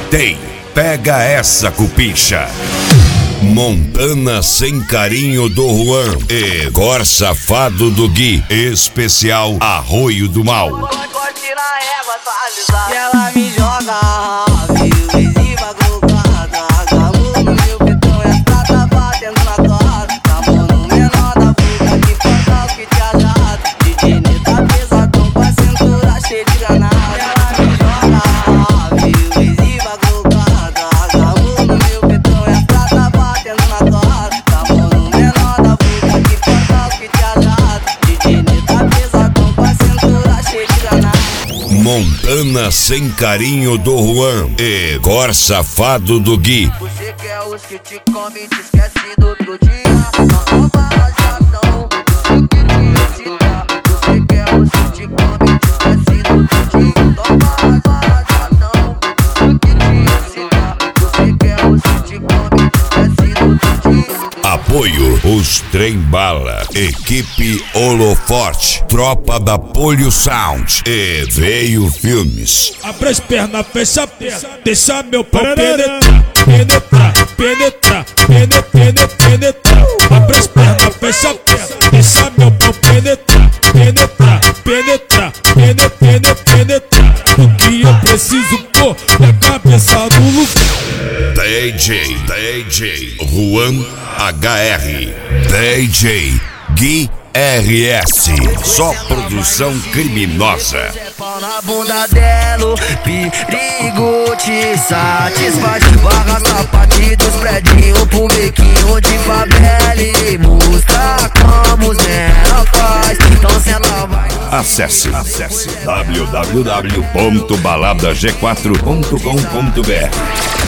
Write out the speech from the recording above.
Tem, pega essa cupincha. Montana Sem Carinho do Juan e Cor Safado do Gui, especial Arroio do Mal. E ela me joga, viu, exiba, colocada. Acabou no meu petão, essa tá batendo na cara. Acabou no menor da puta que faz que te agrada. DJ Neta pesadão com a cintura cheia de granada. E ela me joga, viu, exiba, colocada. Acabou no meu petão, essa tá batendo na cara. Acabou no menor da puta que faz que te agrada. DJ Neta pesadão com a cintura cheia de granada. Montana Sem Carinho do Juan e Cor Safado do Gui. Você quer os que te comem e te esquece do outro dia. Não fala chatão, você que te excita. Você quer os que te comem e te esquece do outro dia. Não fala chatão, você que te excita. Você quer os que te comem e te esquece do outro dia. Apoio os Trem Bala, equipe Holoforte, tropa da Polio Sound e Veio Filmes. Abre as pernas, fecha a perna, deixa meu pau penetrar, penetrar, penetrar, penetrar, penetrar. Abre as pernas, fecha a perna, deixa meu pau penetrar, penetrar, penetrar, penetrar, penetrar. O que eu preciso pôr é a cabeça do lugar. DJ Juan HR, DJ Gui RS, só produção criminosa. Pau na bunda dela, perigo te satisfaz. Barra sapatinho dos prédios pro bequinho de favela e mostra como os menor faz. Então senta vai. Acesse www.baladag4.com.br.